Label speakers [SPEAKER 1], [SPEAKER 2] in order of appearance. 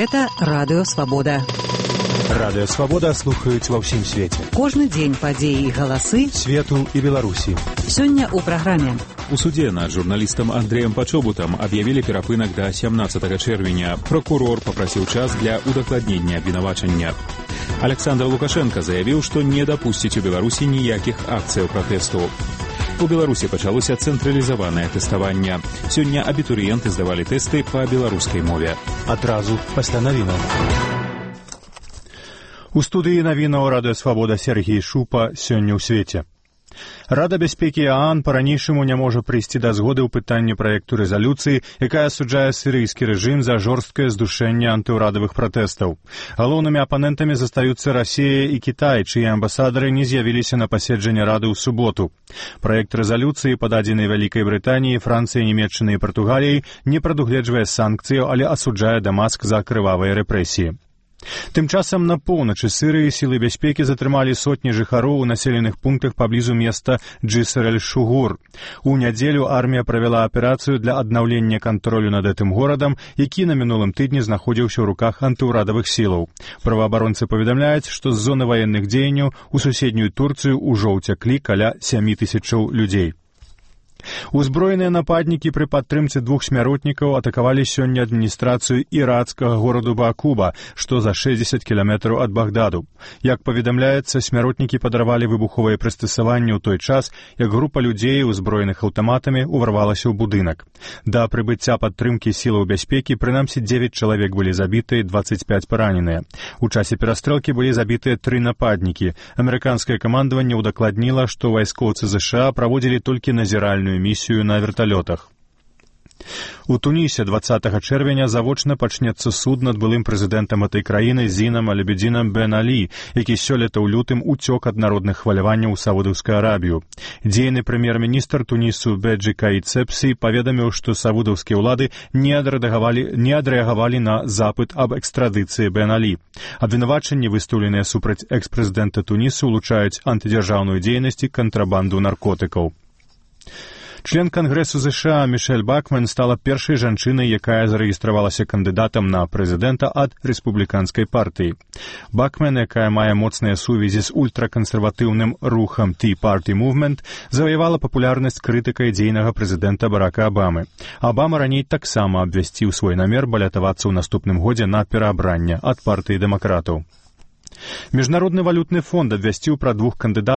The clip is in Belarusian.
[SPEAKER 1] Гэта Радыё Свабода.
[SPEAKER 2] Радыё Свабода слухаюць ва ўсім свеце.
[SPEAKER 1] Кожны дзень падзеі і галасы
[SPEAKER 2] свету і Беларусі.
[SPEAKER 1] Сёння ў праграме.
[SPEAKER 3] У суде над журналістам Андрэем Пачобутам аб'явілі перапынак да 17 чэрвеня. Прокурор папрасіў час для удакладнення абвінавачання. Александр Лукашенко заявіў, што не дапусціць у Беларусі ніякіх акцыяў пратэсту. У Беларусі пачалося цэнтралізаванае тэставанне. Сёння абітурыенты здавалі тэсты па беларускай мове.
[SPEAKER 2] Адразу пасля навінаў. У студыі навінаў Радыё Свабода Сергій Шупа сёння ў свеце. Рада бяспекі ААН па-ранейшаму не можа прыйсці да згоды ў пытанні праекту рэзалюцыі, якая асуджае сірыйскі рэжым за жорсткае здушэнне антыўрадавых пратэстаў. Галоўнымі апанентамі застаюцца Расія і Кітай, чые амбасадары не з'явіліся на паседжанне Рады ў суботу. Праект рэзалюцыі, пададзены Вялікай Брытаніяй, Францыяй, Нямецчынай і Партугаліяй, не прадугледжвае санкцыяў, але асуджае Дамаск за крывавыя рэпрэсіі. Тым часам на поўначы Сірыі сілы бяспекі затрымалі сотні жыхароў у населеных пунктах паблізу места Джиср-эль-Шугур. У нядзелю армія правяла аперацыю для аднаўлення кантролю над гэтым горадам, які на мінулым тыдні знаходзіўся ў руках антыўрадавых сілаў. Праваабаронцы паведамляюць, што з зоны ваенных дзеянняў у суседнюю Турцыю ўжо ўцяклі каля 7000 людзей. Узброеныя нападнікі пры падтрымцы двух смяротнікаў атакавалі сёння адміністрацыю іракскага гораду Баакуба, што за 60 кіламетраў ад Багдаду. Як паведамляецца, смяротнікі падарвалі выбуховыя прыстасаванні ў той час, як група людзей, узброеных аўтаматамі, уварвалася ў будынак. Да прыбыцця падтрымкі сілаў бяспекі прынамсі 9 чалавек былі забітыя, 25 параненыя. У часе перастрэлкі былі забітыя 3 нападнікі. Амерыканскае камандаванне ўдакладніла, што вайскоўцы ЗША праводзілі толькі назіральную місію на верталётах. У Тунісе 20 чэрвеня завочна пачнецца суд над былым прэзідэнтам этой краіны Зінам Аль-Абідзінам Бен Алі, які сёлета ў лютым уцёк ад народных хваляванняў у Саудаўскую Арабію. Дзейны прэм'ер-міністр Тунісу Беджи Каід Сепсі паведаміў, што саудаўскія ўлады не адрэагавалі на запыт аб экстрадыцыі Бен Алі. Абвінавачанні, выстаўленыя супраць экс-прэзідэнта Тунісу, улучаюць антыдзяржаўную дзейнасць і кантрабанду наркотыкаў. Член Кангрэсу ЗША Мішэль Бакмен стала першай жанчынай, якая зарэгістравалася кандыдатам на прэзідэнта ад рэспубліканскай партыі. Бакмен, якая мае моцныя сувязі з ультракансерватыўным рухам Tea Party Movement, заваявала папулярнасць крытыкай дзейнага прэзідэнта Барака Абамы. Абама раней таксама абвясціў свой намер балятавацца ў наступным годзе на пераабранне ад партыі дэмакратаў. Міжнародны валютны фонд абвясціў пра двух кандыдатаў